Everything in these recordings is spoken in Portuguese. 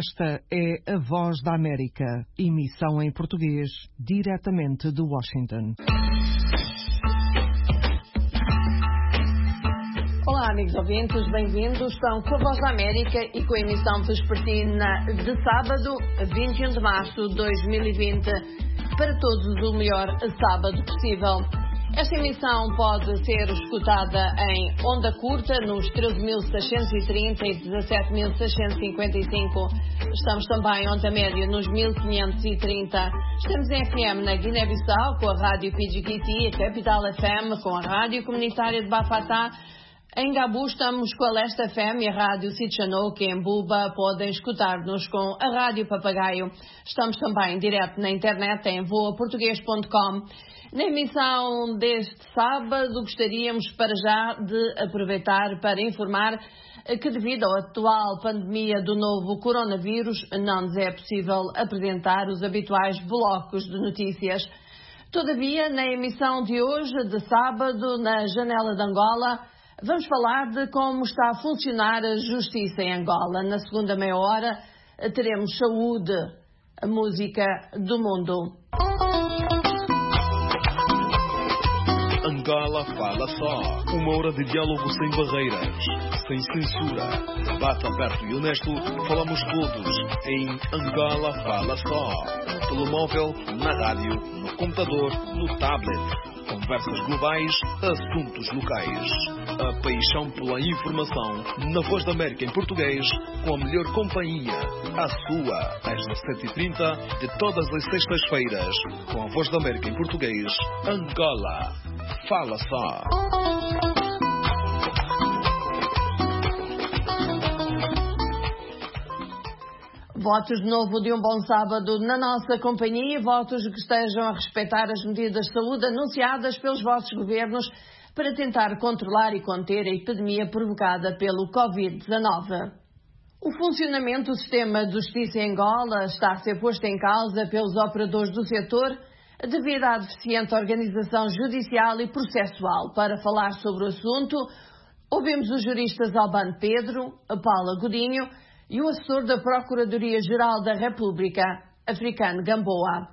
Esta é a Voz da América, emissão em português, diretamente de Washington. Olá, amigos ouvintes, bem-vindos. Estão com a Voz da América e com a emissão vespertina de sábado, 21 de março de 2020, para todos o melhor sábado possível. Esta emissão pode ser escutada em onda curta nos 13.630 e 17.655. Estamos também em onda média nos 1.530. Estamos em FM na Guiné-Bissau com a Rádio PGKT, a Capital FM com a Rádio Comunitária de Bafatá. Em Gabu estamos com a Leste FM e a Rádio Sitchanoke. Em Buba podem escutar-nos com a Rádio Papagaio. Estamos também direto na internet em voaportuguês.com. Na emissão deste sábado gostaríamos para já de aproveitar para informar que devido à atual pandemia do novo coronavírus não nos é possível apresentar os habituais blocos de notícias. Todavia, na emissão de hoje, de sábado, na Janela de Angola, vamos falar de como está a funcionar a justiça em Angola. Na segunda meia hora teremos saúde, a música do mundo. Angola fala só. Uma hora de diálogo sem barreiras, sem censura. Debate aberto e honesto. Falamos todos em Angola fala só. No telemóvel, na rádio, no computador, no tablet. Conversas globais, assuntos locais. A paixão pela informação na Voz da América em português, com a melhor companhia. A sua, às 17h30 de todas as sextas-feiras, com a Voz da América em português. Angola fala só. Votos de novo de um bom sábado na nossa companhia, votos que estejam a respeitar as medidas de saúde anunciadas pelos vossos governos para tentar controlar e conter a epidemia provocada pelo Covid-19. O funcionamento do sistema de justiça em Angola está a ser posto em causa pelos operadores do setor devido à deficiente organização judicial e processual. Para falar sobre o assunto, ouvimos os juristas Albano Pedro, Paula Godinho e o assessor da Procuradoria-Geral da República, Africano Gamboa.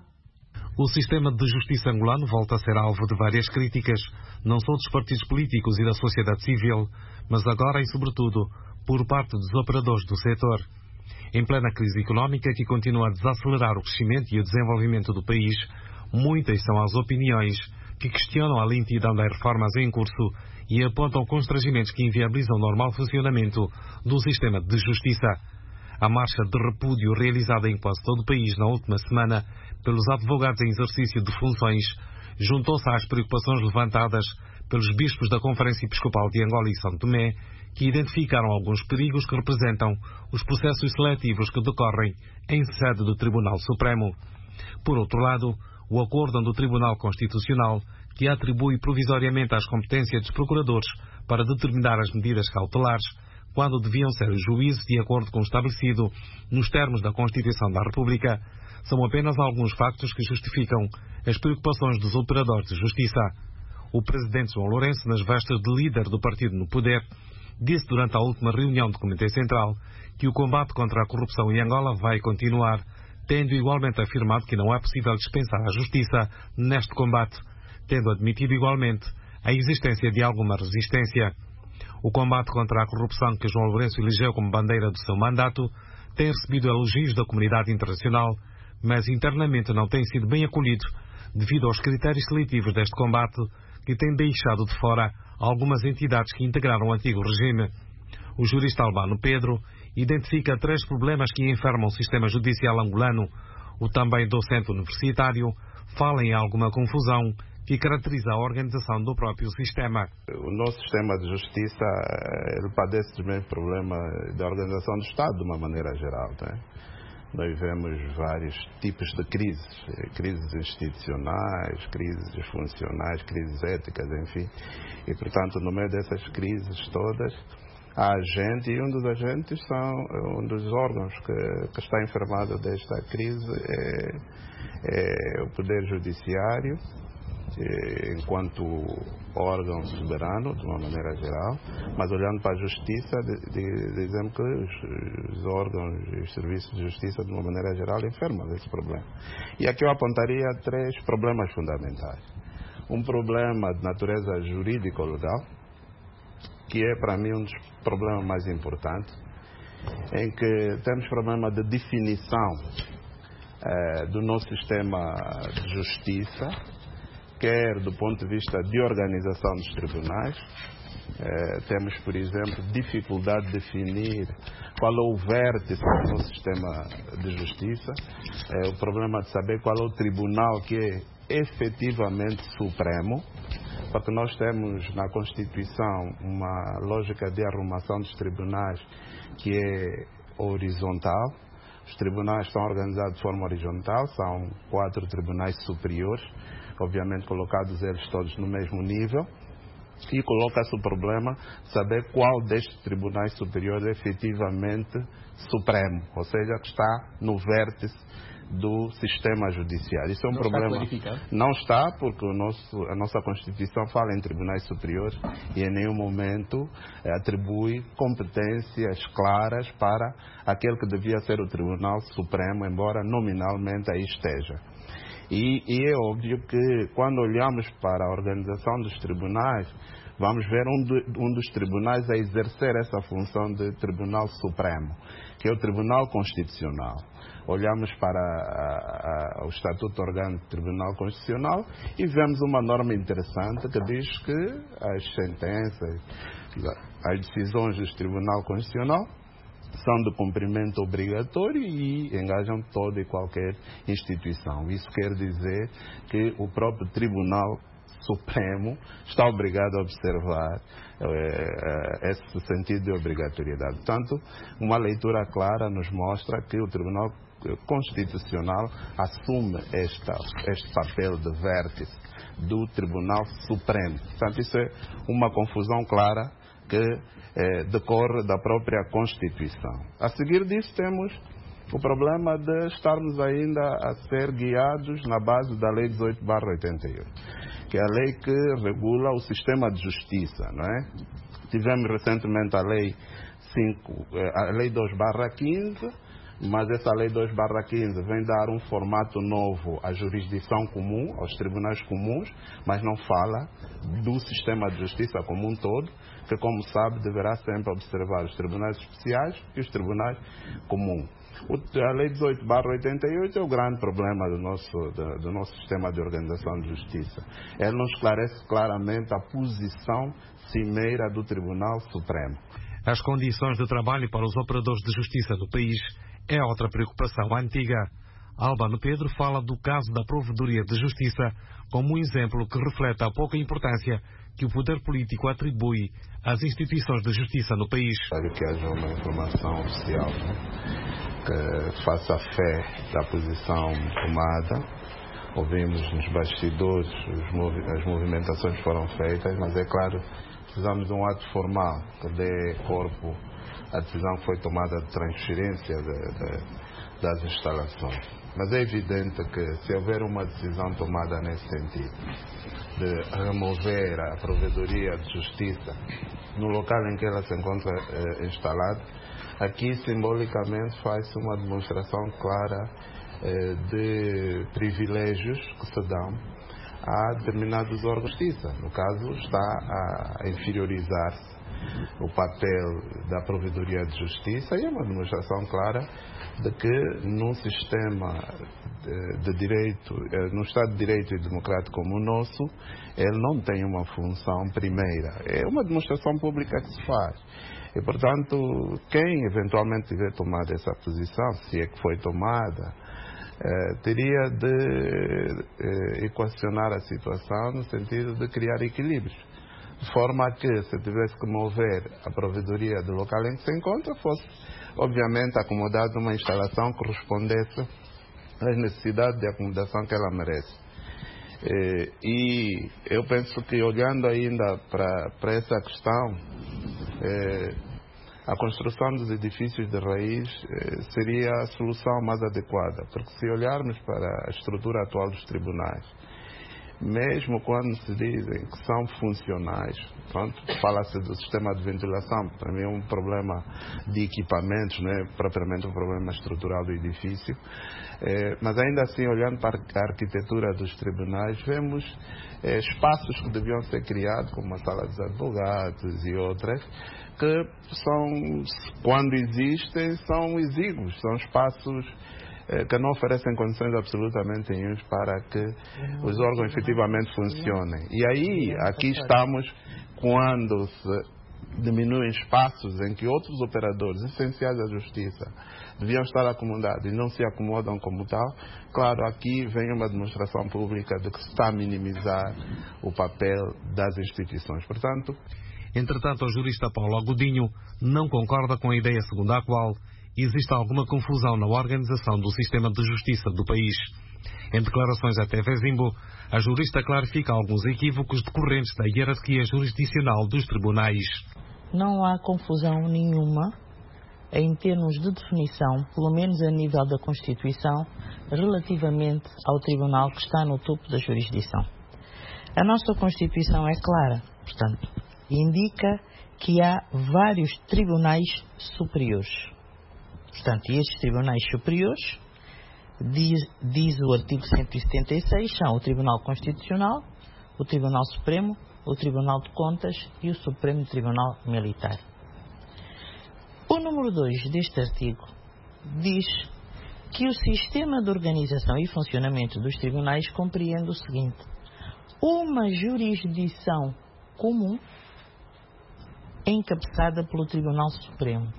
O sistema de justiça angolano volta a ser alvo de várias críticas, não só dos partidos políticos e da sociedade civil, mas agora e sobretudo por parte dos operadores do setor. Em plena crise económica que continua a desacelerar o crescimento e o desenvolvimento do país, muitas são as opiniões que questionam a lentidão das reformas em curso e apontam constrangimentos que inviabilizam o normal funcionamento do sistema de justiça. A marcha de repúdio realizada em quase todo o país na última semana pelos advogados em exercício de funções juntou-se às preocupações levantadas pelos bispos da Conferência Episcopal de Angola e São Tomé, que identificaram alguns perigos que representam os processos seletivos que decorrem em sede do Tribunal Supremo. Por outro lado, o acórdão do Tribunal Constitucional, que atribui provisoriamente às competências dos procuradores para determinar as medidas cautelares, quando deviam ser os juízes de acordo com o estabelecido nos termos da Constituição da República, são apenas alguns factos que justificam as preocupações dos operadores de justiça. O presidente João Lourenço, nas vestes de líder do partido no poder, disse durante a última reunião do Comitê Central que o combate contra a corrupção em Angola vai continuar, tendo igualmente afirmado que não é possível dispensar a justiça neste combate, tendo admitido igualmente a existência de alguma resistência. O combate contra a corrupção que João Lourenço elegeu como bandeira do seu mandato tem recebido elogios da comunidade internacional, mas internamente não tem sido bem acolhido devido aos critérios seletivos deste combate que tem deixado de fora algumas entidades que integraram o antigo regime. O jurista Albano Pedro identifica 3 problemas que enfermam o sistema judicial angolano. O também docente universitário fala em alguma confusão que caracteriza a organização do próprio sistema. O nosso sistema de justiça ele padece dos mesmos problemas da organização do Estado de uma maneira geral, né? Nós vemos vários tipos de crises institucionais, crises funcionais, crises éticas, enfim. E, portanto, no meio dessas crises todas, há agente, e um dos agentes um dos órgãos que está enfermado desta crise é o Poder Judiciário, enquanto órgão soberano, de uma maneira geral, mas olhando para a justiça, dizemos que os órgãos e os serviços de justiça, de uma maneira geral, enfermam desse problema. E aqui eu apontaria 3 problemas fundamentais. Um problema de natureza jurídico-legal, que é para mim um dos problemas mais importantes, em que temos problema de definição do nosso sistema de justiça, quer do ponto de vista de organização dos tribunais. Temos, por exemplo, dificuldade de definir qual é o vértice do nosso sistema de justiça, o problema de saber qual é o tribunal que é efetivamente supremo, porque nós temos na Constituição uma lógica de arrumação dos tribunais que é horizontal. Os tribunais estão organizados de forma horizontal, são 4 tribunais superiores, obviamente colocados eles todos no mesmo nível, e coloca-se o problema de saber qual destes tribunais superiores é efetivamente supremo, ou seja, que está no vértice do sistema judiciário. Isso é um problema. Não está, porque a nossa Constituição fala em tribunais superiores e em nenhum momento atribui competências claras para aquele que devia ser o Tribunal Supremo, embora nominalmente aí esteja. E é óbvio que quando olhamos para a organização dos tribunais, vamos ver um dos tribunais a exercer essa função de Tribunal Supremo, que é o Tribunal Constitucional. Olhamos para o Estatuto Orgânico do Tribunal Constitucional e vemos uma norma interessante que diz que as sentenças, as decisões do Tribunal Constitucional são de cumprimento obrigatório e engajam toda e qualquer instituição. Isso quer dizer que o próprio Tribunal Supremo está obrigado a observar esse sentido de obrigatoriedade. Portanto, uma leitura clara nos mostra que o Tribunal Constitucional assume este papel de vértice do Tribunal Supremo. Portanto, isso é uma confusão clara que decorre da própria Constituição. A seguir disso temos o problema de estarmos ainda a ser guiados na base da Lei 18/88, que é a lei que regula o sistema de justiça, não é? Tivemos recentemente a Lei 2/15, mas essa Lei 2/15 vem dar um formato novo à jurisdição comum, aos tribunais comuns, mas não fala do sistema de justiça como um todo, que, como sabe, deverá sempre observar os tribunais especiais e os tribunais comuns. A Lei 18/88 é o grande problema do nosso sistema de organização de justiça. Ela não esclarece claramente a posição cimeira do Tribunal Supremo. As condições de trabalho para os operadores de justiça do país é outra preocupação antiga. Albano Pedro fala do caso da Provedoria de Justiça como um exemplo que reflete a pouca importância que o poder político atribui às instituições de justiça no país. Espero que haja uma informação oficial, que faça fé da posição tomada. Ouvimos nos bastidores, as movimentações foram feitas, mas é claro, precisamos de um ato formal que dê corpo à decisão que foi tomada de transferência das instalações. Mas é evidente que se houver uma decisão tomada nesse sentido, de remover a Provedoria de Justiça no local em que ela se encontra instalada, aqui simbolicamente faz-se uma demonstração clara de privilégios que se dão a determinados órgãos de justiça. No caso, está a inferiorizar-se o papel da Provedoria de Justiça e é uma demonstração clara de que num sistema de direito, num Estado de Direito e democrático como o nosso, ele não tem uma função primeira. É uma demonstração pública que se faz. E, portanto, quem eventualmente tiver tomado essa posição, se é que foi tomada, teria de equacionar a situação no sentido de criar equilíbrios. De forma que, se tivesse que mover a provedoria do local em que se encontra, fosse, obviamente, acomodada numa instalação que correspondesse às necessidades de acomodação que ela merece. E eu penso que, olhando ainda para essa questão, a construção dos edifícios de raiz seria a solução mais adequada, porque se olharmos para a estrutura atual dos tribunais, mesmo quando se dizem que são funcionais, pronto, fala-se do sistema de ventilação, para mim é um problema de equipamentos, não é propriamente um problema estrutural do edifício, mas ainda assim, olhando para a arquitetura dos tribunais, vemos espaços que deviam ser criados, como a sala dos advogados e outras, que são, quando existem, são exíguos, são espaços que não oferecem condições absolutamente nenhumas para que os órgãos efetivamente funcionem. E aí, aqui estamos quando se diminuem espaços em que outros operadores essenciais da justiça deviam estar acomodados e não se acomodam como tal. Claro, aqui vem uma demonstração pública de que se está a minimizar o papel das instituições. Portanto, entretanto, o jurista Paulo Agudinho não concorda com a ideia segundo a qual existe alguma confusão na organização do sistema de justiça do país. Em declarações à TV Zimbo, a jurista clarifica alguns equívocos decorrentes da hierarquia jurisdicional dos tribunais. Não há confusão nenhuma em termos de definição, pelo menos a nível da Constituição, relativamente ao tribunal que está no topo da jurisdição. A nossa Constituição é clara, portanto, indica que há vários tribunais superiores. Portanto, e estes tribunais superiores, diz o artigo 176, são o Tribunal Constitucional, o Tribunal Supremo, o Tribunal de Contas e o Supremo Tribunal Militar. O número 2 deste artigo diz que o sistema de organização e funcionamento dos tribunais compreende o seguinte: uma jurisdição comum encabeçada pelo Tribunal Supremo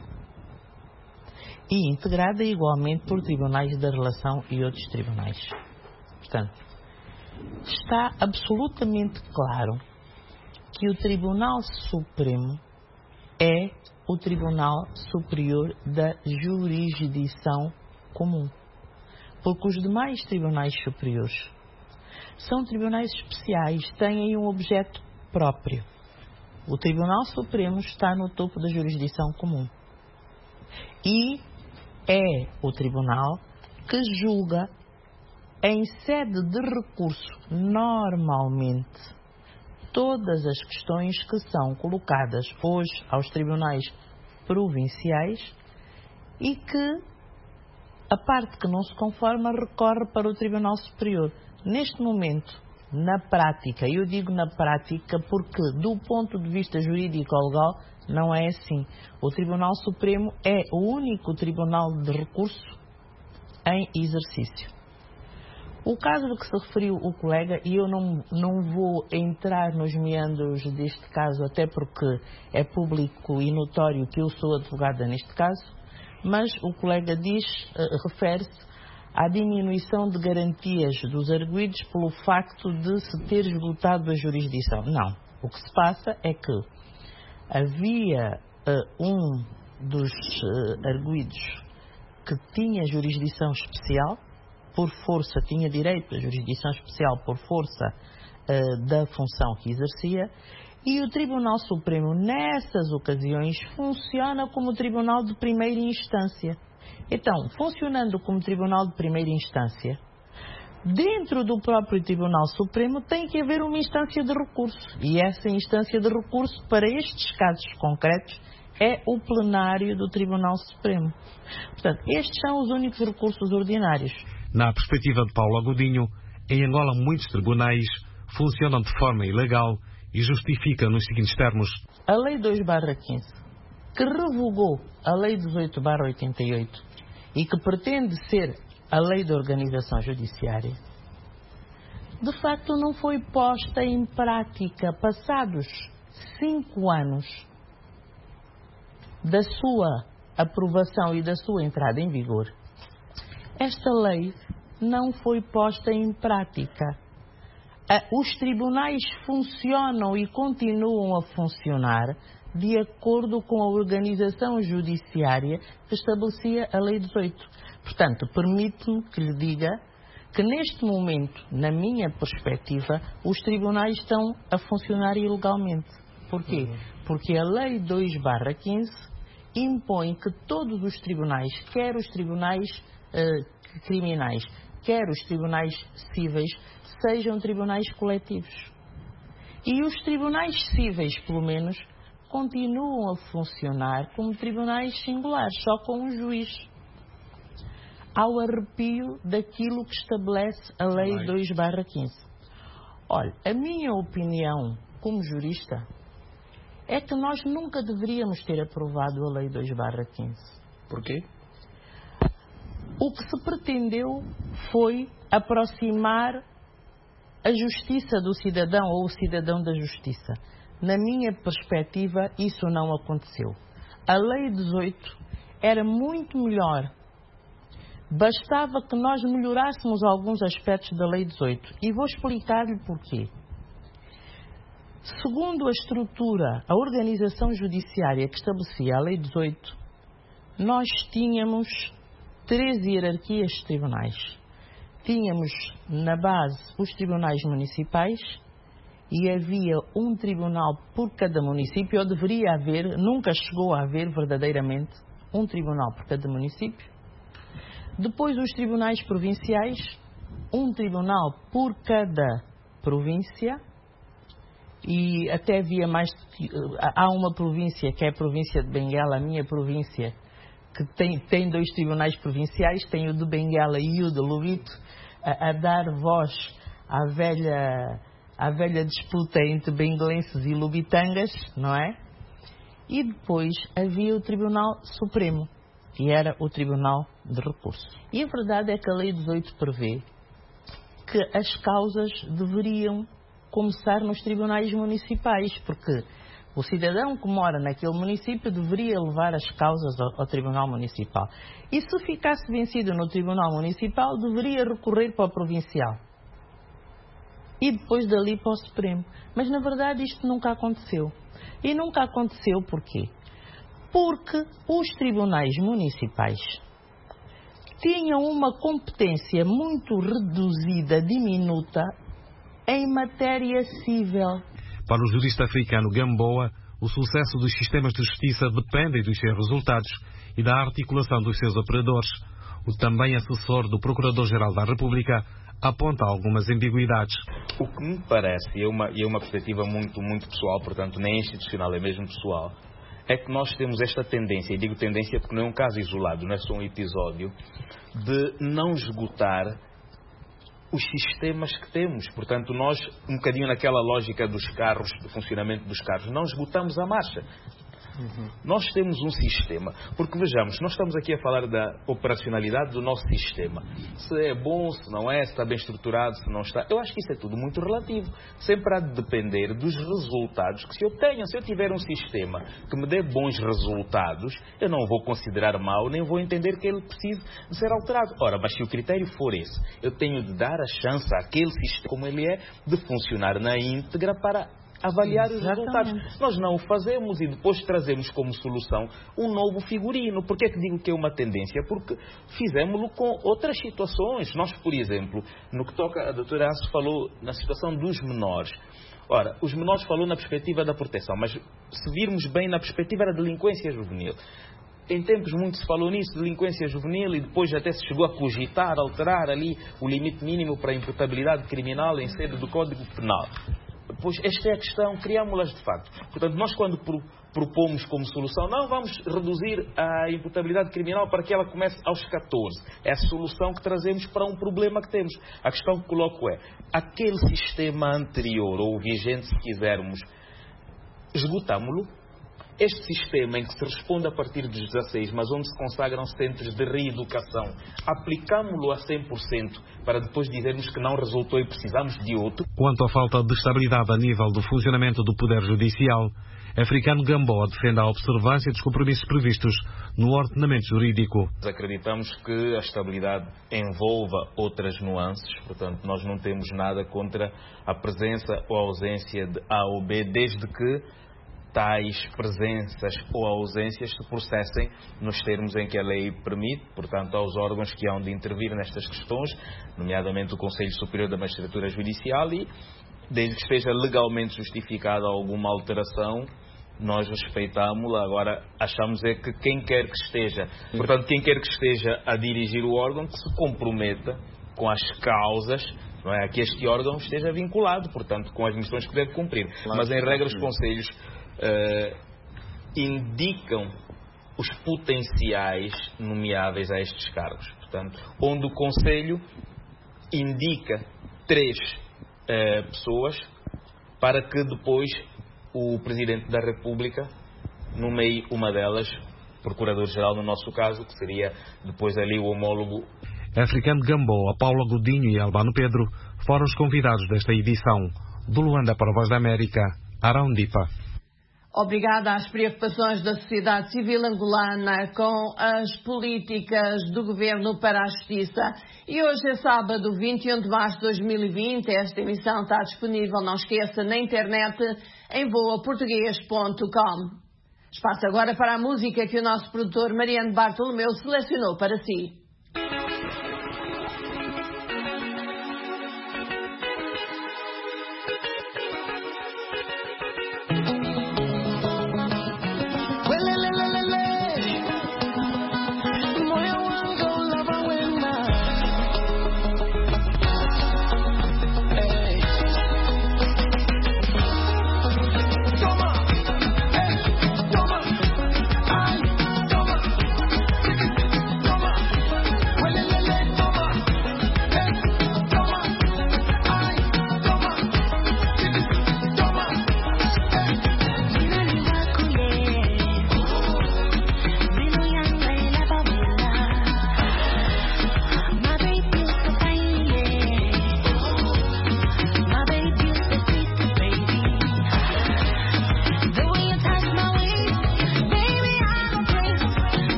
e integrada igualmente por tribunais da relação e outros tribunais. Portanto, está absolutamente claro que o Tribunal Supremo é o Tribunal Superior da Jurisdição Comum, porque os demais tribunais superiores são tribunais especiais, têm um objeto próprio. O Tribunal Supremo está no topo da jurisdição comum e é o tribunal que julga em sede de recurso normalmente todas as questões que são colocadas hoje aos tribunais provinciais e que a parte que não se conforma recorre para o Tribunal Superior. Neste momento, na prática, eu digo na prática porque do ponto de vista jurídico ou legal não é assim. O Tribunal Supremo é o único tribunal de recurso em exercício. O caso a que se referiu o colega, e eu não vou entrar nos meandros deste caso, até porque é público e notório que eu sou advogada neste caso, mas o colega refere-se à diminuição de garantias dos arguidos pelo facto de se ter esgotado a jurisdição. Não. O que se passa é que havia um dos arguidos que tinha jurisdição especial, por força, tinha direito à jurisdição especial por força da função que exercia, e o Tribunal Supremo, nessas ocasiões, funciona como Tribunal de Primeira Instância. Então, funcionando como Tribunal de Primeira Instância, dentro do próprio Tribunal Supremo tem que haver uma instância de recurso. E essa instância de recurso, para estes casos concretos, é o plenário do Tribunal Supremo. Portanto, estes são os únicos recursos ordinários. Na perspectiva de Paulo Agudinho, em Angola muitos tribunais funcionam de forma ilegal e justifica nos seguintes termos: a Lei 2/15, que revogou a Lei 18/88 e que pretende ser a Lei de Organização Judiciária, de facto não foi posta em prática passados 5 anos da sua aprovação e da sua entrada em vigor. Esta lei não foi posta em prática. Os tribunais funcionam e continuam a funcionar de acordo com a organização judiciária que estabelecia a Lei 18. Portanto, permite-me que lhe diga que neste momento, na minha perspectiva, os tribunais estão a funcionar ilegalmente. Porquê? Porque a Lei 2/15 impõe que todos os tribunais, quer os tribunais criminais, quer os tribunais cíveis, sejam tribunais coletivos. E os tribunais cíveis, pelo menos, continuam a funcionar como tribunais singulares, só com um juiz, ao arrepio daquilo que estabelece a Lei 2/15. Olha, a minha opinião como jurista é que nós nunca deveríamos ter aprovado a Lei 2/15. Porquê? O que se pretendeu foi aproximar a justiça do cidadão ou o cidadão da justiça. Na minha perspectiva, isso não aconteceu. A Lei 18 era muito melhor. Bastava que nós melhorássemos alguns aspectos da Lei 18. E vou explicar-lhe porquê. Segundo a estrutura, a organização judiciária que estabelecia a Lei 18, nós tínhamos 3 hierarquias de tribunais. Tínhamos na base os tribunais municipais e havia um tribunal por cada município, ou deveria haver, nunca chegou a haver verdadeiramente um tribunal por cada município. Depois os tribunais provinciais, um tribunal por cada província, e até havia mais. Há uma província que é a província de Benguela, a minha província, que tem 2 tribunais provinciais, tem o de Benguela e o de Lubito, a dar voz à velha disputa entre benguelenses e lubitangas, não é? E depois havia o Tribunal Supremo, que era o Tribunal de Recurso. E a verdade é que a Lei 18 prevê que as causas deveriam começar nos tribunais municipais, porque o cidadão que mora naquele município deveria levar as causas ao Tribunal Municipal. E se ficasse vencido no Tribunal Municipal, deveria recorrer para o Provincial. E depois dali para o Supremo. Mas, na verdade, isto nunca aconteceu. E nunca aconteceu porquê? Porque os tribunais municipais tinham uma competência muito reduzida, diminuta, em matéria cível. Para o jurista africano Gamboa, o sucesso dos sistemas de justiça depende dos seus resultados e da articulação dos seus operadores. O também assessor do Procurador-Geral da República aponta algumas ambiguidades. O que me parece, e é uma perspectiva muito, muito pessoal, portanto nem institucional, é mesmo pessoal, é que nós temos esta tendência, e digo tendência porque não é um caso isolado, não é só um episódio, de não esgotar os sistemas que temos. Portanto, nós, um bocadinho naquela lógica dos carros, do funcionamento dos carros, não esgotamos a marcha. Nós temos um sistema, porque vejamos, nós estamos aqui a falar da operacionalidade do nosso sistema. Se é bom, se não é, se está bem estruturado, se não está. Eu acho que isso é tudo muito relativo. Sempre há de depender dos resultados que se obtenham. Se eu tiver um sistema que me dê bons resultados, eu não vou considerar mau, nem vou entender que ele precise de ser alterado. Ora, mas se o critério for esse, eu tenho de dar a chance àquele sistema, como ele é, de funcionar na íntegra para avaliar os resultados. Nós não o fazemos e depois trazemos como solução um novo figurino. Por que é que digo que é uma tendência? Porque fizemos-lo com outras situações. Nós, por exemplo, no que toca, a doutora Anso falou na situação dos menores. Ora, os menores falou na perspectiva da proteção, mas se virmos bem na perspectiva da delinquência juvenil. Em tempos muito se falou nisso, delinquência juvenil, e depois até se chegou a cogitar, alterar ali o limite mínimo para a imputabilidade criminal em sede do Código Penal. Pois esta é a questão, criámos-las de facto. Portanto, nós quando propomos como solução, não vamos reduzir a imputabilidade criminal para que ela comece aos 14. É a solução que trazemos para um problema que temos. A questão que coloco é, aquele sistema anterior, ou vigente se quisermos, esgotámo-lo. Este sistema em que se responde a partir dos 16, mas onde se consagram centros de reeducação, aplicámo-lo a 100% para depois dizermos que não resultou e precisamos de outro? Quanto à falta de estabilidade a nível do funcionamento do Poder Judicial, Africano Gamboa defende a observância dos compromissos previstos no ordenamento jurídico. Acreditamos que a estabilidade envolva outras nuances, portanto nós não temos nada contra a presença ou a ausência de A ou B, desde que tais presenças ou ausências se processem nos termos em que a lei permite, portanto, aos órgãos que hão de intervir nestas questões, nomeadamente o Conselho Superior da Magistratura Judicial, e desde que esteja legalmente justificada alguma alteração, nós respeitamos-la. Agora, achamos é que quem quer que esteja, portanto, quem quer que esteja a dirigir o órgão, que se comprometa com as causas não é? A que este órgão esteja vinculado, portanto, com as missões que deve cumprir. Claro. Mas, em regra, os conselhos indicam os potenciais nomeáveis a estes cargos. Portanto, onde o Conselho indica 3 pessoas para que depois o Presidente da República nomeie uma delas, Procurador-Geral no nosso caso, que seria depois ali o homólogo. Africano Gamboa, Paula Godinho e Albano Pedro foram os convidados desta edição. Do Luanda para a Voz da América, Arão Dipa. Obrigada às preocupações da sociedade civil angolana com as políticas do governo para a justiça. E hoje é sábado, 21 de março de 2020. Esta emissão está disponível, não esqueça, na internet em voaportugues.com. Espaço agora para a música que o nosso produtor Mariano Bartolomeu selecionou para si.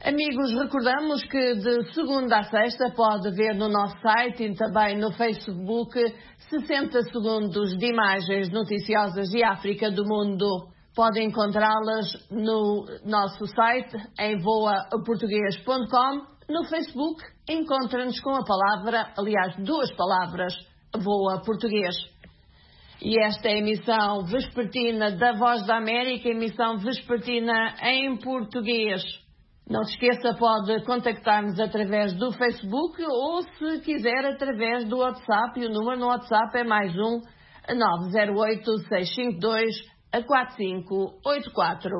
Amigos, recordamos que de segunda a sexta pode ver no nosso site e também no Facebook 60 segundos de imagens noticiosas de África do mundo. Podem encontrá-las no nosso site em voaportugues.com. No Facebook encontra-nos com a palavra, aliás, 2 palavras, Voa Português. E esta é a emissão vespertina da Voz da América, emissão vespertina em português. Não se esqueça, pode contactar-nos através do Facebook ou, se quiser, através do WhatsApp. E o número no WhatsApp é +1 908 652 4584.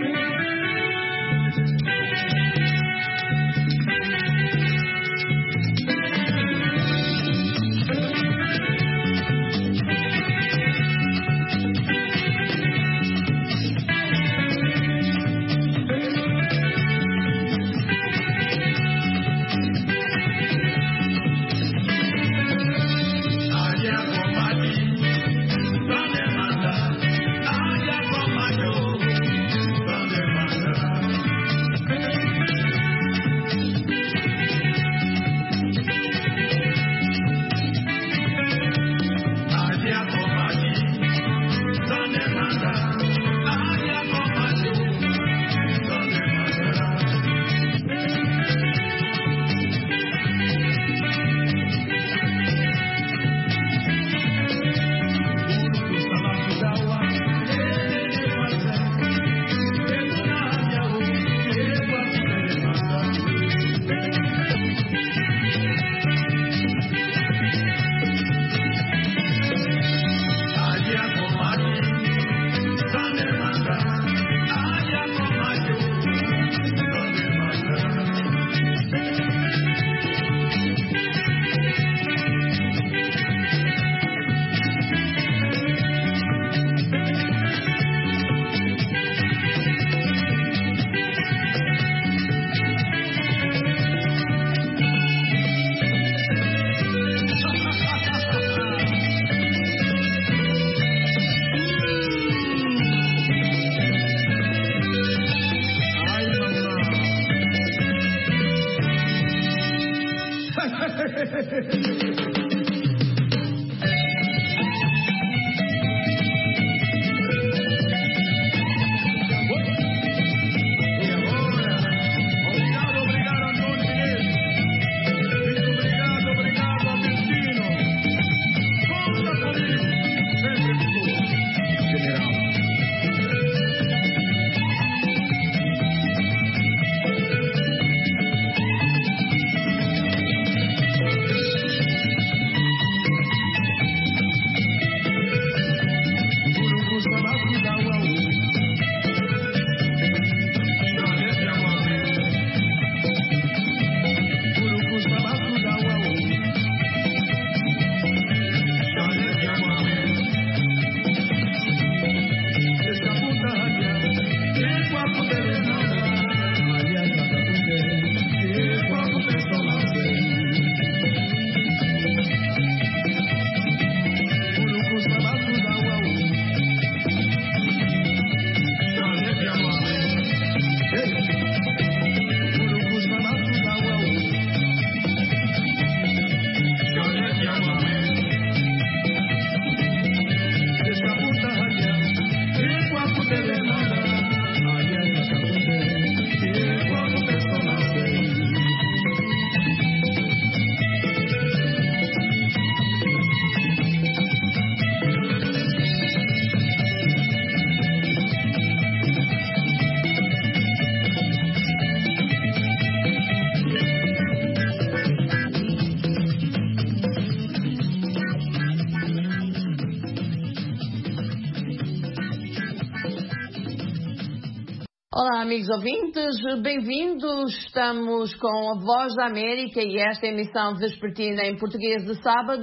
Olá, amigos ouvintes, bem-vindos. Estamos com a Voz da América e esta emissão vespertina em português de sábado.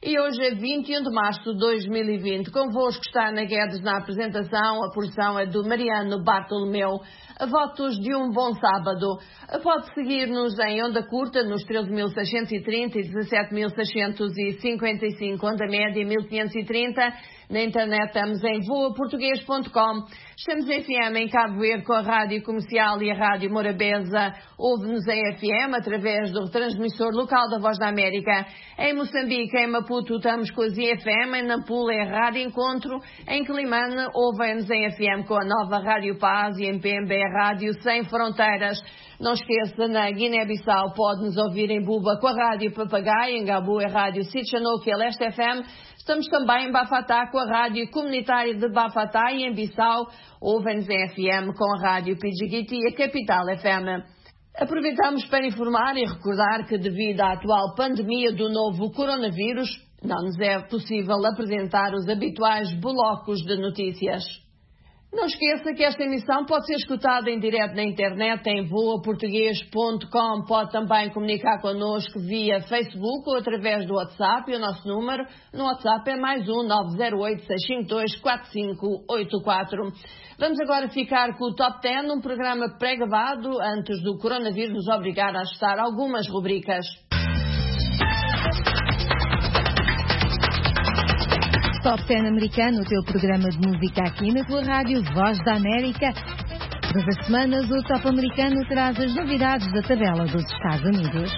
E hoje é 21 de março de 2020. Convosco está Ana Guedes na apresentação. A produção é do Mariano Bartolomeu. A votos de um bom sábado. Pode seguir-nos em onda curta nos 13.630 e 17.655, onda média 1.530. Na internet estamos em voaportuguês.com. Estamos em FM em Cabo Verde com a Rádio Comercial e a Rádio Morabeza. Ouve-nos em FM através do retransmissor local da Voz da América. Em Moçambique, em Maputo, estamos com a ZFM. Em Nampula é a Rádio Encontro. Em Climane, ouvem-nos em FM com a nova Rádio Paz e em PMB Rádio Sem Fronteiras. Não esqueça, na Guiné-Bissau pode-nos ouvir em Buba com a Rádio Papagaio, em Gabu é a Rádio Sitchanouk e a Leste FM. Estamos também em Bafatá com a Rádio Comunitária de Bafatá e em Bissau ouvem-nos em FM com a Rádio Pidjigiti e a Capital FM. Aproveitamos para informar e recordar que devido à atual pandemia do novo coronavírus, não nos é possível apresentar os habituais blocos de notícias. Não esqueça que esta emissão pode ser escutada em direto na internet em voaportuguês.com. Pode também comunicar connosco via Facebook ou através do WhatsApp. E o nosso número no WhatsApp é +1 908 652 4584. Vamos agora ficar com o Top 10, um programa pré-gravado antes do coronavírus nos obrigar a ajustar algumas rubricas. Top 10 americano, o teu programa de música aqui na tua rádio Voz da América. Todas as semanas o Top americano traz as novidades da tabela dos Estados Unidos.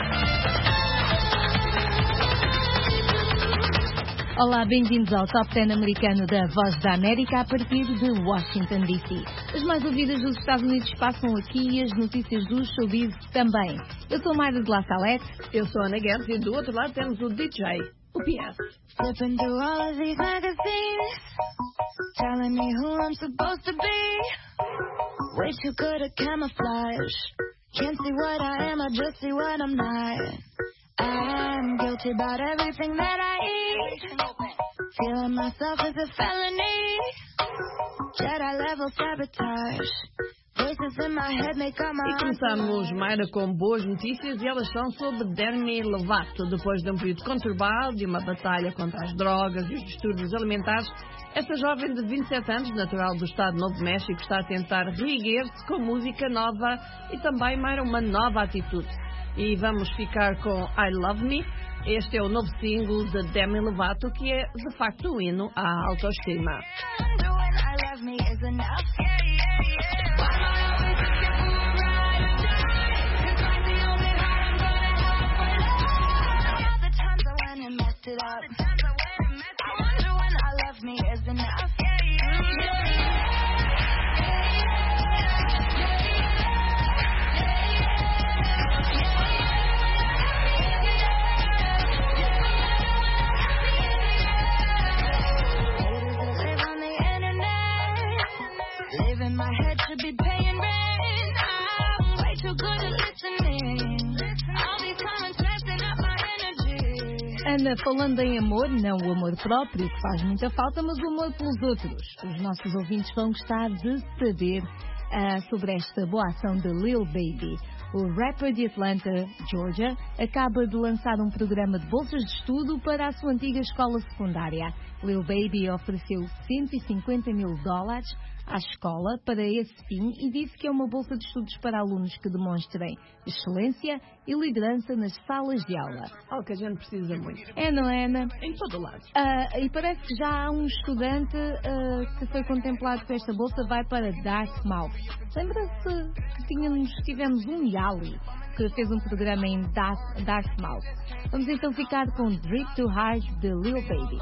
Olá, bem-vindos ao Top 10 americano da Voz da América a partir de Washington, D.C. As mais ouvidas dos Estados Unidos passam aqui e as notícias do showbiz também. Eu sou Mayra de La Salette. Eu sou a Ana Guedes e do outro lado temos o DJ, o PS. Flipping through all of these magazines, telling me who I'm supposed to be. Way too good at camouflage. Can't see what I am, I just see what I'm not. I'm guilty about everything that I eat. Feeling myself is a felony. Jedi level sabotage. E começamos, Mayra, com boas notícias e elas são sobre Demi Lovato. Depois de um período conturbado e uma batalha contra as drogas e os distúrbios alimentares, esta jovem de 27 anos, natural do estado de Novo México, está a tentar reerguer-se com música nova e também, Mayra, uma nova atitude. E vamos ficar com I Love Me. Este é o novo single de Demi Lovato, que é de facto um hino à autoestima. Ana, falando em amor, não o amor próprio, que faz muita falta, mas o amor pelos outros. Os nossos ouvintes vão gostar de saber sobre esta boa ação de Lil Baby. O rapper de Atlanta, Georgia, acaba de lançar um programa de bolsas de estudo para a sua antiga escola secundária. Lil Baby ofereceu $150 mil à escola para esse fim e disse que é uma bolsa de estudos para alunos que demonstrem excelência e liderança nas salas de aula. Que a gente precisa muito. É, não é, Ana? Em todo lado. E parece que já há um estudante que foi contemplado com esta bolsa, vai para Dartmouth. Lembra-se que tivemos um Yali que fez um programa em Dartmouth. Vamos então ficar com Drip Too Hard de Lil Baby.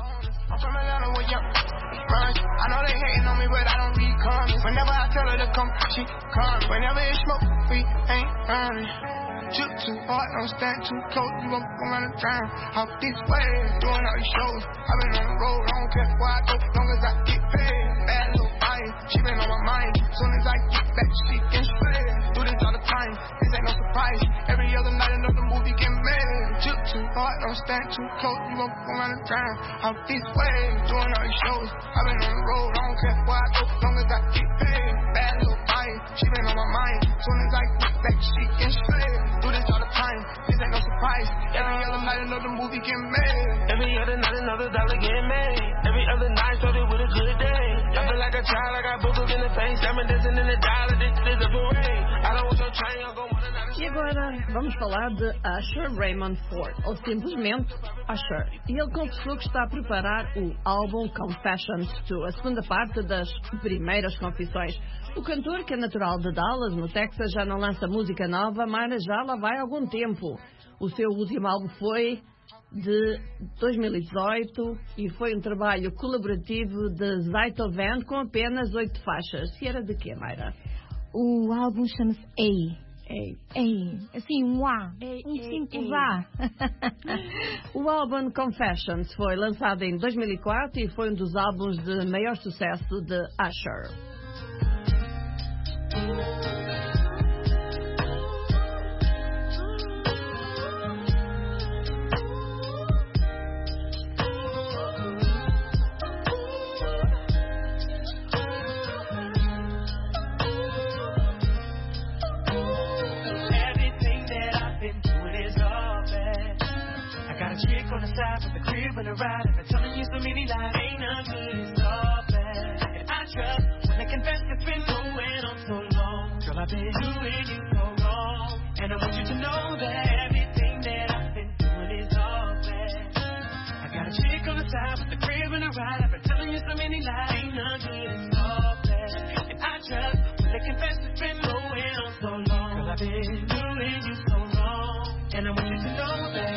I know they hating on me, but I don't be coming. Whenever I tell her to come, she comes. Whenever it's smoke, we ain't running. Shoot too hard, don't stand too close. You gon' go around the town. Out this way, doing all these shows. I've been on the road, I don't care where I go, long as I get paid. Bad little fire, she been on my mind. Soon as I get back, she can spray. Do this all the time, this ain't no surprise. Every other night, another movie get made. Shoot too hard, don't stand too close. You gon' go around the town. Out this way, doing all these shows. I've been on the road, I don't care where I go, long as I get paid. Bad little fire, she been on my mind. Soon as I get back, she can spray. Do this all the time, this ain't no surprise. Every other night. how you know the movie get made. Every other night another dollar get made. Every other night started with a good day. I feel like a child, I got boogers in the face. Diamond dancing in the dollar, this is a parade. I don't want your chain, I'm going to E agora vamos falar de Usher Raymond Ford, ou simplesmente Usher. E ele confessou que está a preparar o álbum Confessions 2, a segunda parte das primeiras confissões. O cantor, que é natural de Dallas, no Texas, já não lança música nova, mas já lá vai há algum tempo. O seu último álbum foi de 2018 e foi um trabalho colaborativo de Zaito Band com apenas 8 faixas. E era de quê, Mayra? O álbum chama-se A. Assim, um A. Simples A. O álbum Confessions foi lançado em 2004 e foi um dos álbuns de maior sucesso de Usher. On the side with the crib and the ride, I've been telling you so many lies. Ain't none good, it's all bad. And I trust when I confess it's been going on so long. Girl, I've been doing you so wrong, and I want you to know that everything that I've been doing is all bad. I got a chick on the side with the crib and the ride, I've been telling you so many lies. Ain't none good, it's all bad. And I trust when I confess it's been going on so long. Girl, I've been doing you so wrong, and I want you to know that.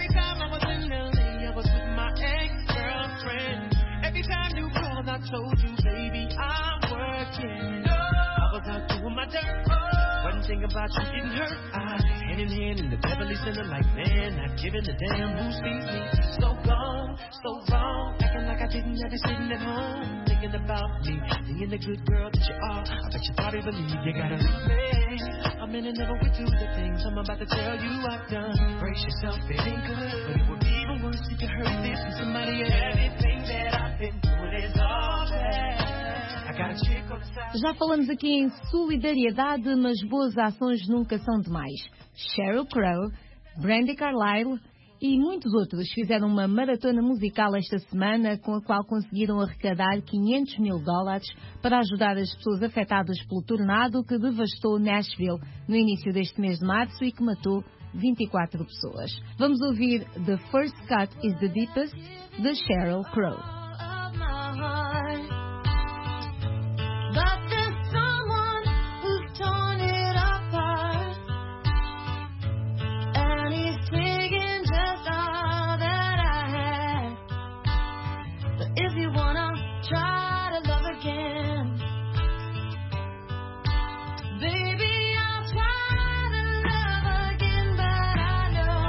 I told you, baby, I'm working. I was out doing my dirt. Wasn't thinking about you getting hurt. Hand in hand in the Beverly Center, like man, not giving a damn who sees me. So gone, so wrong, acting like I didn't have you sitting at home, thinking about me, being the good girl that you are. I bet you probably believe you gotta leave me. I'm in and never would do the things I'm about to tell you I've done. Brace yourself, it ain't good, but it would be even worse if you heard this from somebody else. Everything that I've been doing is all bad. Já falamos aqui em solidariedade, mas boas ações nunca são demais. Sheryl Crow, Brandi Carlile e muitos outros fizeram uma maratona musical esta semana, com a qual conseguiram arrecadar $500 mil para ajudar as pessoas afetadas pelo tornado que devastou Nashville no início deste mês de março e que matou 24 pessoas. Vamos ouvir The First Cut is the Deepest, de Sheryl Crow. But there's someone who's torn it apart, and he's taking just all that I had. But if you wanna try to love again, baby, I'll try to love again, but I know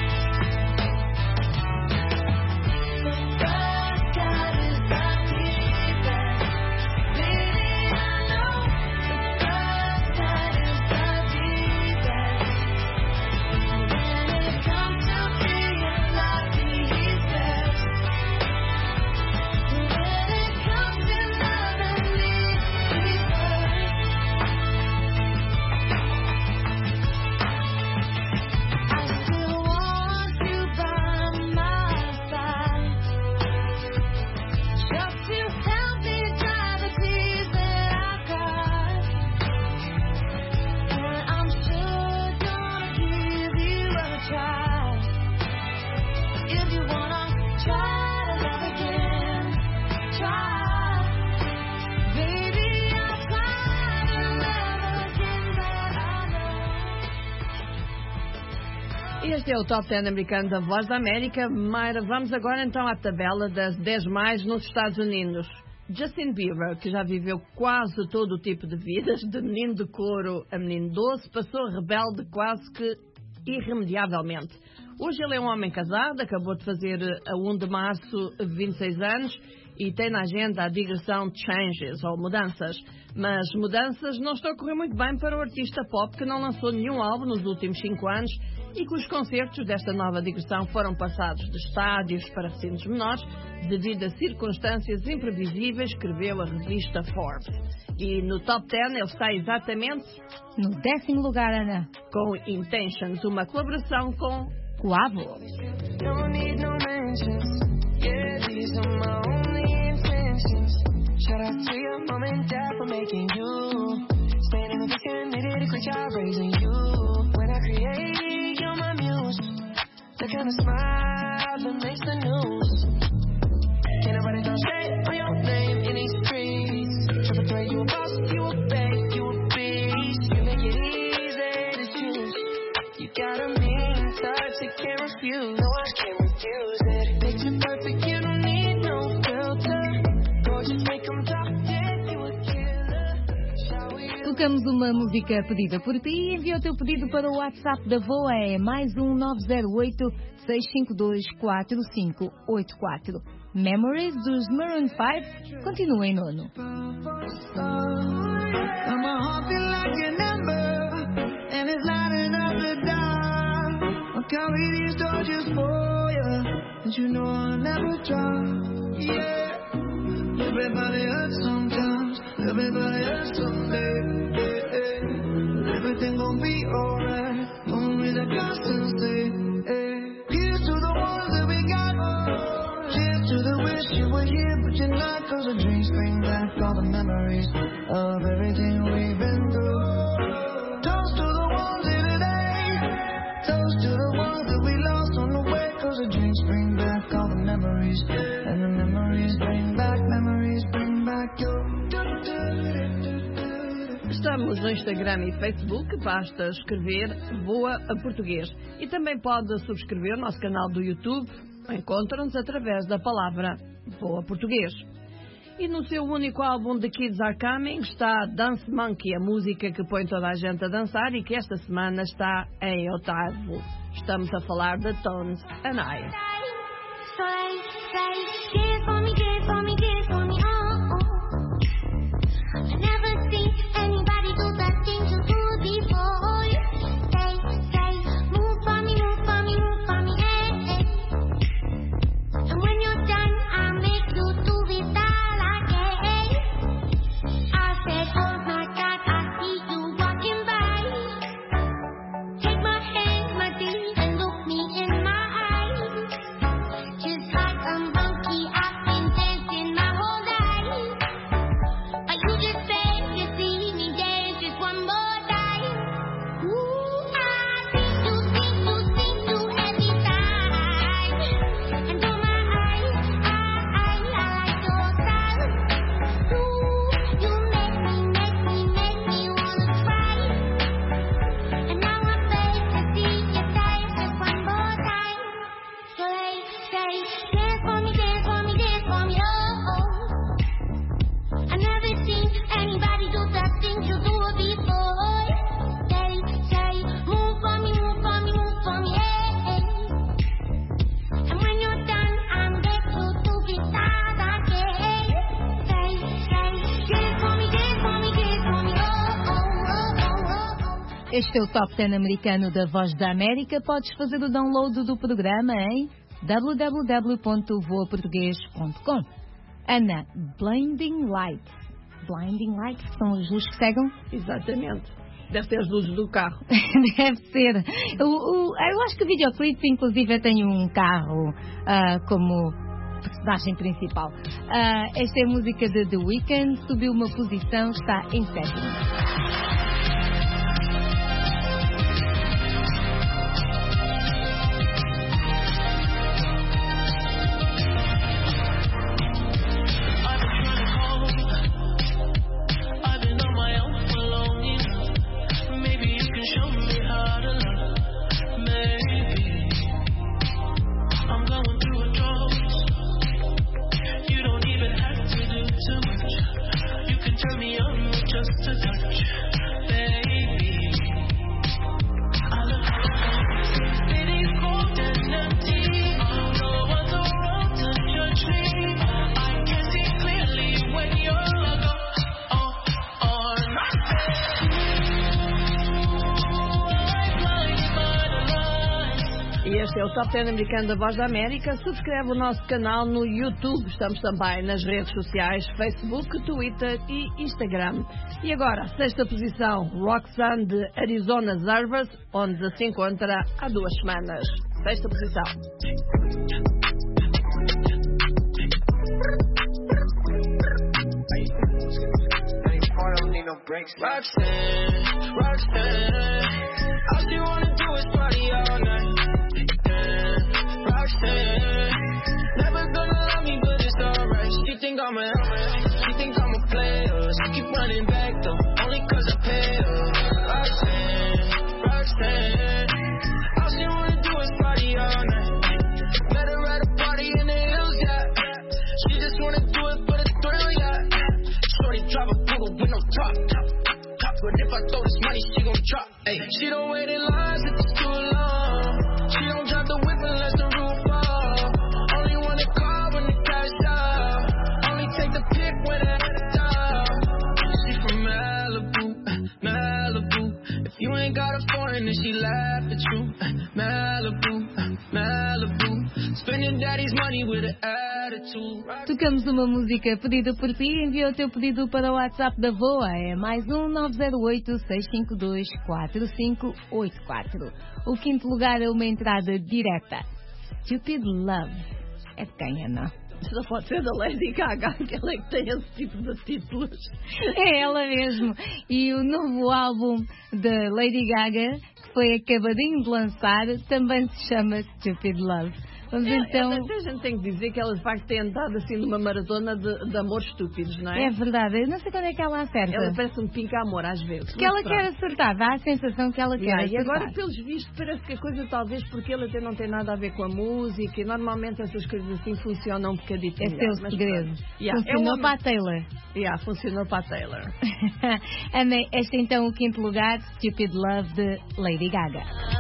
the first cut is the deepest. Este é o Top 10 americano da Voz da América. Mayra, vamos agora então à tabela das 10 mais nos Estados Unidos. Justin Bieber, que já viveu quase todo o tipo de vidas, de menino de couro a menino doce, passou rebelde quase que irremediavelmente. Hoje ele é um homem casado, acabou de fazer a 1 de março 26 anos e tem na agenda a digressão Changes, ou mudanças. Mas mudanças não estão a correr muito bem para o artista pop que não lançou nenhum álbum nos últimos 5 anos e cujos concertos desta nova digressão foram passados de estádios para recintos menores devido a circunstâncias imprevisíveis, escreveu a revista Forbes. E no Top 10 ele está exatamente no 10º lugar, Ana, com Intentions, uma colaboração com Quavo. Don't need no mentions. Yeah, these are my only intentions. Shout out to your mom and dad for making you. Staying in the kitchen, they did a great job raising you. When I create, you're my muse. The kind of smile that makes the news. Can't nobody talk shit on your name in these streets. Triple threat, you a boss, you a bank, you a beast. You make it easy to choose. You got a mean touch, you can't refuse. No, I can't refuse it. Picture perfect, you don't need no filter. Gorgeous, make them talk, yeah, you a killer. Shall we? Tocamos uma música pedida por ti. Envia o teu pedido para o WhatsApp da VOA. É +1 908 652 4584. Memories dos Maroon 5 continua em nono. Carry these torches for you, and you know I'll never drop. Yeah, everybody hurts sometimes, everybody hurts someday. Yeah. Everything gon' be alright, only the constancy. Here's to the ones that we got. Cheers to the wish you were here, but you're not. 'Cause the dreams bring back all the memories of everything we've been through. Toast to the ones here today. Toast to the ones that we lost on the way. 'Cause the dreams bring back all the memories. And the memories bring back your. Estamos no Instagram e Facebook, basta escrever VOA a Português. E também pode subscrever o nosso canal do YouTube. Encontra-nos através da palavra VOA Português. E no seu único álbum The Kids Are Coming está Dance Monkey, a música que põe toda a gente a dançar e que esta semana está em oitavo. Estamos a falar de Tones and I. Este é o Top 10 americano da Voz da América. Podes fazer o download do programa em www.voaportugues.com. Ana, Blinding Lights. Blinding Lights são as luzes que cegam? Exatamente. Deve ter as luzes do carro. Deve ser. Eu acho que o videoclipe, inclusive, tem um carro como personagem principal. Esta é a música de The Weeknd. Subiu uma posição, está em sétimo. Este é o Top 10 americano da Voz da América. Subscreve o nosso canal no YouTube. Estamos também nas redes sociais, Facebook, Twitter e Instagram. E agora, sexta posição, Roxanne de Arizona Zervas, onde se encontra há 2 semanas. 6ª posição. Roxanne, all she wanna do is party all night. Roxanne, never gonna love me, but it's alright. She think I'm a player. She keep running back though, only 'cause I pay her. Roxanne, all she wanna do is party all night. Met her at a party in the hills, yeah. She just wanna do it for the thrill, yeah. Shorty drive a Google with no top. But if I throw this money, she gon' drop. Ay, she don't wait in lines if it's too long. She don't drive the whip unless the roof fall. Only want a car when the cash out. Only take the pick when it's down. She from Malibu. If you ain't got a foreign, then she laugh at you. Malibu. Spend your daddy's money with an attitude. Tocamos uma música pedida por ti. Envia o teu pedido para o WhatsApp da VOA. É mais 908-652-4584. O quinto lugar é uma entrada direta. Stupid Love. É de quem, Ana? Só pode ser da Lady Gaga, que ela é que tem esse tipo de títulos. É ela mesmo. E o novo álbum da Lady Gaga, que foi acabadinho de lançar, também se chama Stupid Love. Vamos então... A gente tem que dizer que ela de facto tem andado assim numa maratona de amores estúpidos, não é? É verdade, eu não sei quando é que ela acerta. Ela parece um pinca amor às vezes. Que ela quer acertar, dá a sensação que ela quer acertar. E agora, pelos vistos, parece que a coisa talvez porque ele até não tem nada a ver com a música e normalmente essas coisas assim funcionam um bocadinho. É seu segredo. Funcionou para a Taylor. Funcionou para a Taylor. Ana, este é então o quinto lugar, Stupid Love de Lady Gaga.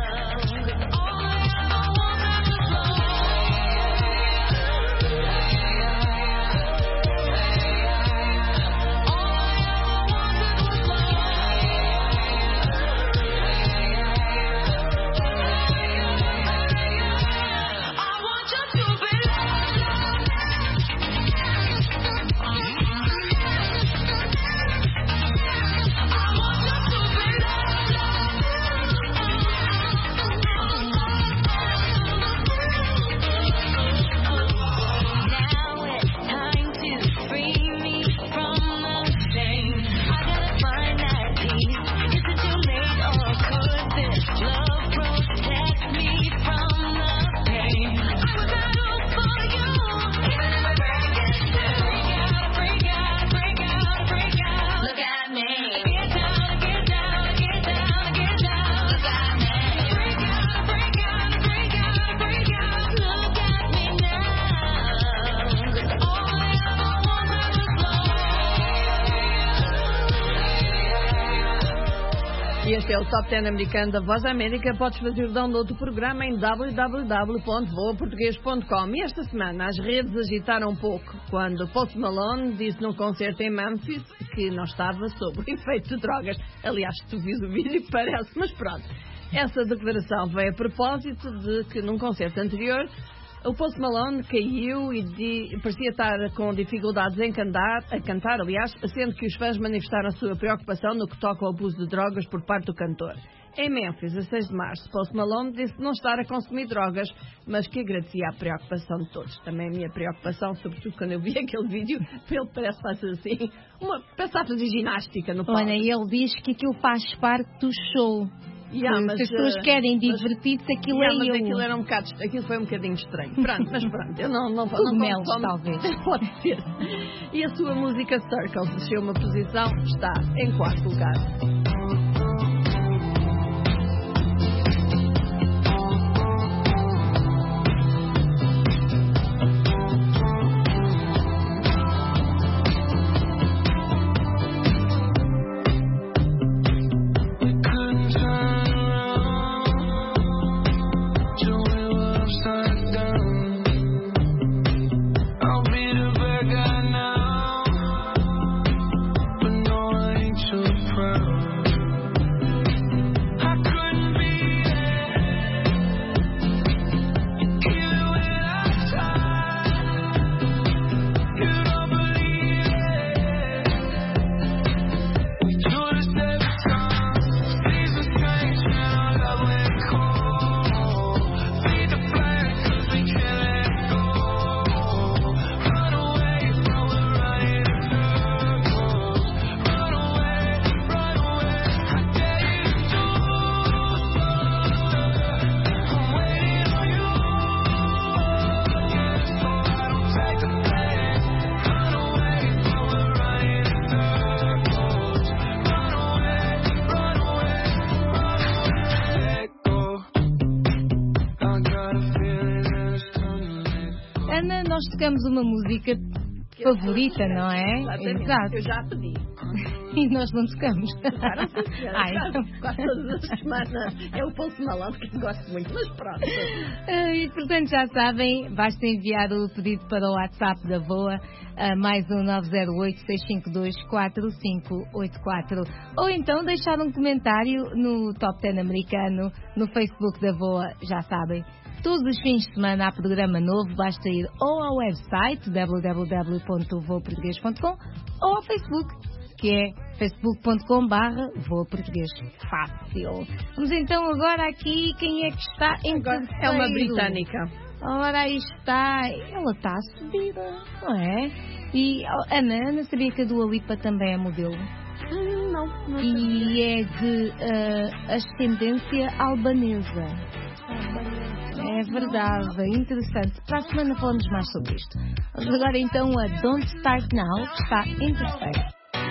Este é o Top 10 americano da Voz da América. Podes fazer o download do programa em www.voaportugues.com. E esta semana as redes agitaram um pouco quando Post Malone disse num concerto em Memphis que não estava sob o efeito de drogas. Aliás, tu vis o vídeo e parece, mas pronto. Essa declaração veio a propósito de que num concerto anterior o Post Malone caiu e parecia estar com dificuldades a cantar, aliás, sendo que os fãs manifestaram a sua preocupação no que toca ao abuso de drogas por parte do cantor. Em Memphis, a 6 de março, Post Malone disse não estar a consumir drogas, mas que agradecia a preocupação de todos. Também a minha preocupação, sobretudo quando eu vi aquele vídeo, ele parece fazer assim, parece a fazer ginástica no palco. Olha, ele diz que aquilo faz parte do show. Se as pessoas querem divertir-se, aquilo é mas eu. aquilo foi um bocadinho estranho. Pronto, mas pronto, eu não Cogumelos, talvez. Pode ser. E a sua música Circles desceu uma posição, está em 4º lugar. Proud. semana nós tocamos uma música favorita, não é? Exatamente. Exato. Eu já pedi. E nós não tocamos. Quase todas as semanas é o Poço Malandro que gosto muito, mas pronto. E portanto já sabem, basta enviar o pedido para o WhatsApp da VOA, mais um 908-652-4584. Ou então deixar um comentário no Top 10 americano, no Facebook da VOA, já sabem. Todos os fins de semana há programa novo, basta ir ou ao website www.voaportugues.com ou ao Facebook, que é facebook.com/voaportuguês. Fácil. Vamos então agora aqui, quem é que está em terceiro? É uma britânica. Ora, aí está, ela está a subir, não é? E Ana sabia que a Dua Lipa também é modelo? Não e é de ascendência albanesa. É verdade, interessante. Para a semana falamos mais sobre isto. Vamos agora então a Don't Start Now, que está em terceiro.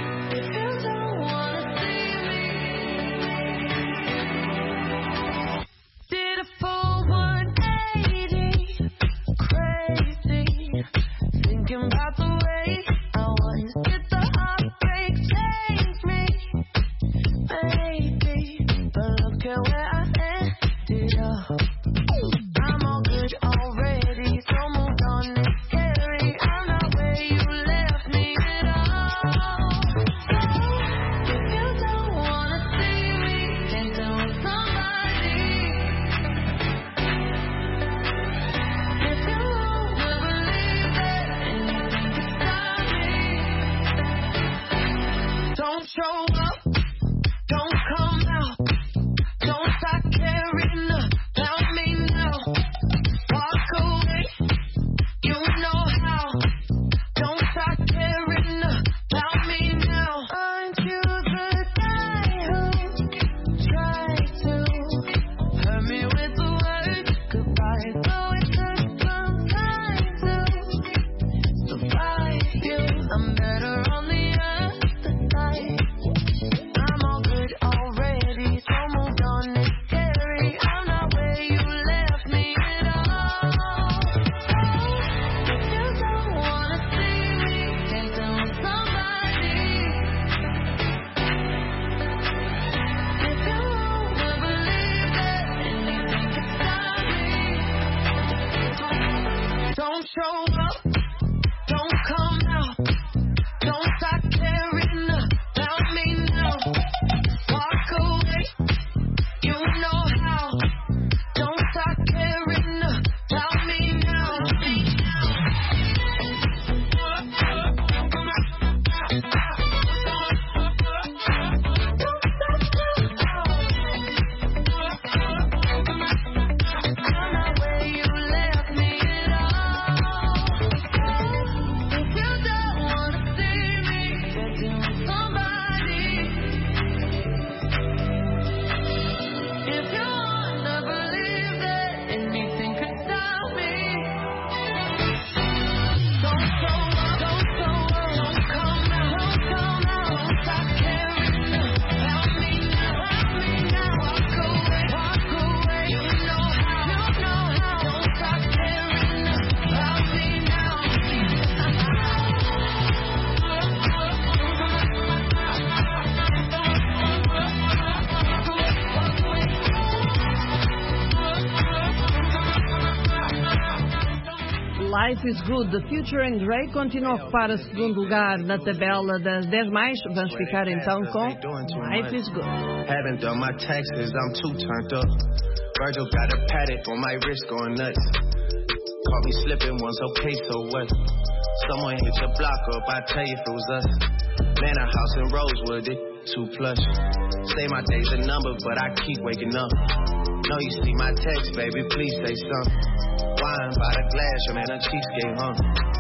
Life is Good, The Future and Dre continua a ocupar o segundo lugar na tabela das 10 mais. Vamos ficar então com Life is Good. Haven't done my taxes, I'm too turned up. Virgil got a paddock on my wrist going nuts. Caught me slipping once, okay, so what? Someone hit your block up, I tell you if it was us. Man, a house in Rosewood, it too plush. Say my day's a number, but I keep waking up. Know you see my text, baby, please say something. Wine by the glass, your man a cheapskate, huh?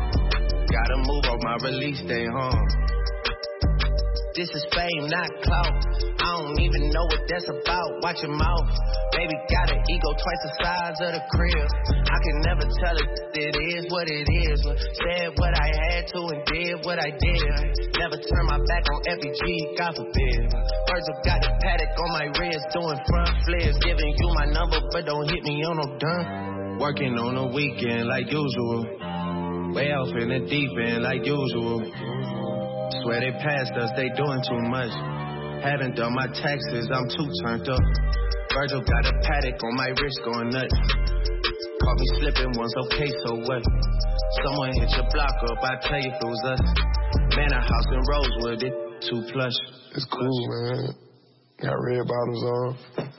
Gotta move on my release day, huh? This is fame, not clout. I don't even know what that's about. Watch your mouth. Baby got an ego twice the size of the crib. I can never tell it is what it is. Said what I had to and did what I did. Never turn my back on FBG, God forbid. Virgil got a paddock on my wrist, doing front flips. Giving you my number, but don't hit me on no dime. Working on the weekend like usual. Way off in the deep end like usual. Swear they passed us, they doing too much. Haven't done my taxes, I'm too turned up. Virgil got a paddock on my wrist going nuts. Caught me slipping once, okay, so what? Someone hit your block up, I tell you if it was us. Man, a house in Rosewood, it too plush. It's cool, man. Got red bottoms on.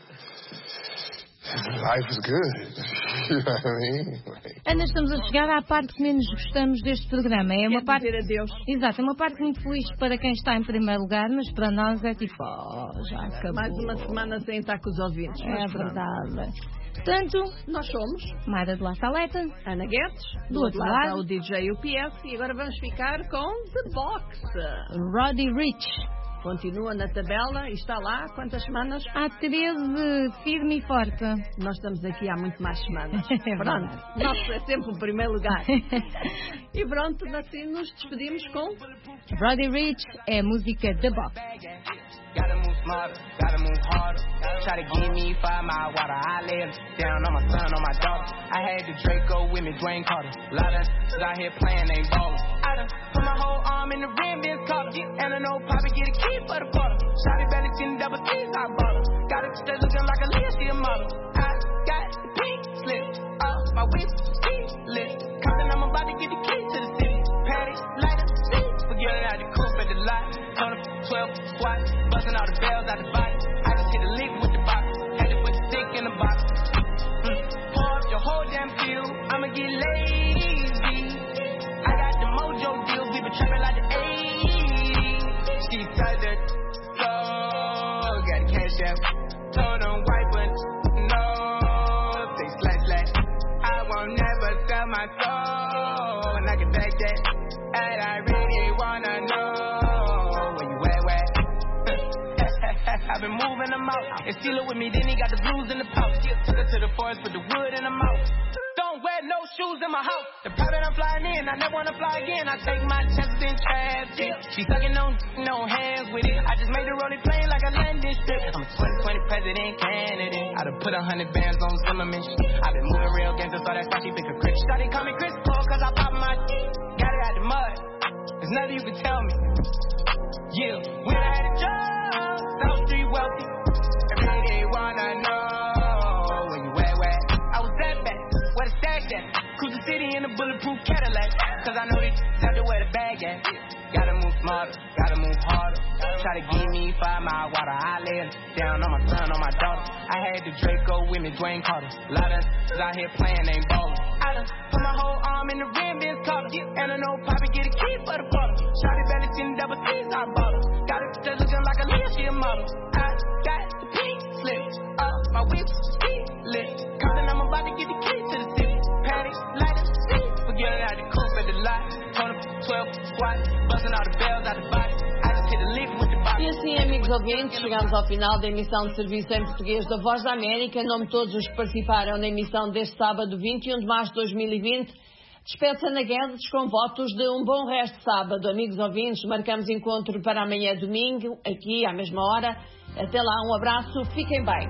Life is good. You know what I mean? Ana, estamos a chegar à parte que menos gostamos deste programa. É uma parte. Dizer adeus. Exato, é uma parte muito feliz para quem está em primeiro lugar, mas para nós é tipo, já acabou. Mais uma semana sem estar com os ouvintes. É verdade. Portanto, nós somos Mara de La Saleta, Ana Guedes, do outro lado o DJ UPS, e agora vamos ficar com The Box. Roddy Ricch. Continua na tabela e está lá quantas semanas? Há 13, firme e forte. Nós estamos aqui há muito mais semanas. Pronto, nosso é sempre o primeiro lugar. E pronto, assim nos despedimos com Roddy Ricch, é a música The Box. Gotta move smarter, gotta move harder. Try to give me 5 mile water. I lay it down on my son, on my daughter. I had the Draco with me, Dwayne Carter. A lot of out here playing, ain't ballin'. I done put my whole arm in the rim, Vince Carter. And I know Poppy get a key for the quarter. Shotty belly seen double C's, I bought her. Got it straight looking like a Leah, she a model. I got the pink slip off my whip, ski lit. Compton, I'm about to get the key to the city. Patty, lighter, see. Forget it out the coupe at the lot. Turn up 12 squat, busting all the bells out the body. I just hit a lick with the box, had to put the stick in the box. Pour up your whole damn field, I'ma get lazy. I got the mojo deal, we been trapping like the 80s. She said that, so got the cash out. Told them white, but no, say slash slash. I won't never sell my soul, and I can back that. And I really wanna know where you at. I've been moving them out. And steal it with me, then he got the blues in the pouch. Took her to the forest, put the wood in the mouth. Don't wear no shoes in my house. The private I'm flying in, I never wanna fly again. I take my chances in traffic. She sucking on no hands with it. I just made the rolling plane like a landing strip. I'm a 2020 president candidate. I done put 100 bands on Zimmerman. I been moving real gangster, so that's why she pick a Chris. Shawty call me Chris Paul, cause I pop my got it out the mud. There's nothing you can tell me. Yeah, when I had a job, South Street wealthy. Every day wanna know where you at. I was that bad, where the stack at? Cruise the city in a bulletproof Cadillac. Cause I know they have to wear the bag at. Gotta move smarter, gotta move harder. Try to give me 5 mile water. I lay it down on my son, on my daughter. I had the Draco with me, Dwayne Carter. A lot of out here playing, ain't ballin'. I done put my whole arm in the rim, Vince Carter. And I know Poppy get a key for the quarter. Shotty belly seen double C's, I bought her. Got it just looking like a Leah, she a model. I got the pink slip off my whip, ski lit. Compton, I'm about to get the key to the city. Patty, lighter, see. Forget it out the coupe at the lot. Turn up 12 squat, busting all the bells out the body. I just hit a lick with the box. E assim, amigos ouvintes, chegamos ao final da emissão de serviço em português da Voz da América. Em nome de todos os que participaram na emissão deste sábado, 21 de março de 2020, despede-se Ana Guedes com votos de um bom resto de sábado. Amigos ouvintes, marcamos encontro para amanhã domingo, aqui à mesma hora. Até lá, um abraço, fiquem bem.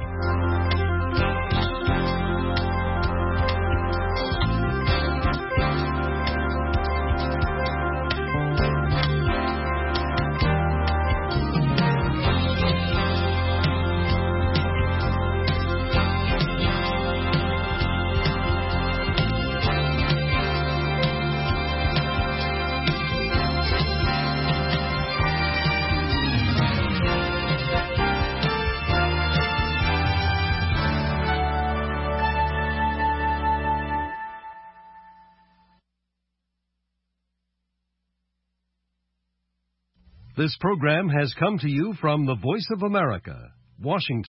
This program has come to you from the Voice of America, Washington.